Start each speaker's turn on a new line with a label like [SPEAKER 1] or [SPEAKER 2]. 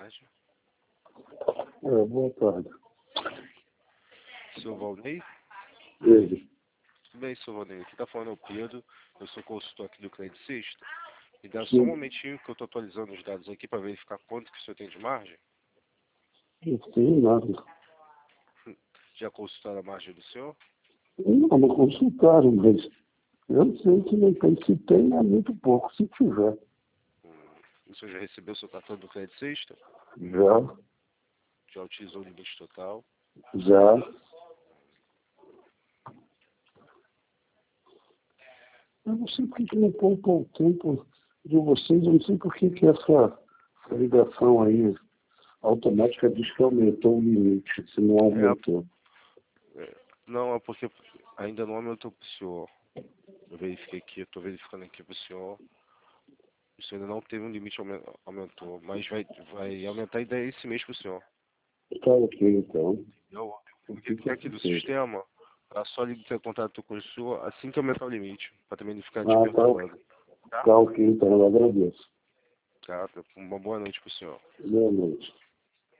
[SPEAKER 1] tarde.
[SPEAKER 2] Boa tarde.
[SPEAKER 1] Seu Valnei?
[SPEAKER 2] Ele.
[SPEAKER 1] Tudo bem, seu Valnei? Aqui tá falando é o Pedro. Eu sou consultor aqui do Credit System. Me dá só um momentinho que eu tô atualizando os dados aqui para verificar quanto que o senhor tem de margem.
[SPEAKER 2] Não tenho nada.
[SPEAKER 1] Já consultaram a margem do senhor?
[SPEAKER 2] Não consultaram, mas eu sei que não tem. Se tem, é muito pouco, se tiver.
[SPEAKER 1] O senhor já recebeu seu cartão do Credit System?
[SPEAKER 2] Já,
[SPEAKER 1] Já utilizou o limite total?
[SPEAKER 2] já. Eu não sei porque que não poupam o tempo de vocês, eu não sei por que essa ligação aí automática diz que aumentou o limite, se não aumentou.
[SPEAKER 1] Não, é porque ainda não aumentou pro senhor. Eu verifiquei aqui, eu tô verificando aqui pro senhor. O senhor ainda não teve um limite, aumentou, mas vai aumentar ainda esse mês pro senhor.
[SPEAKER 2] Tá ok, então.
[SPEAKER 1] Eu
[SPEAKER 2] O
[SPEAKER 1] porque
[SPEAKER 2] que
[SPEAKER 1] aqui do
[SPEAKER 2] fez?
[SPEAKER 1] sistema, a só ter contato com o senhor assim que aumentar o limite, para também não ficar te
[SPEAKER 2] Ah,
[SPEAKER 1] perturbando.
[SPEAKER 2] tá ok, então eu agradeço.
[SPEAKER 1] Tá? Uma boa noite pro senhor.
[SPEAKER 2] Boa noite.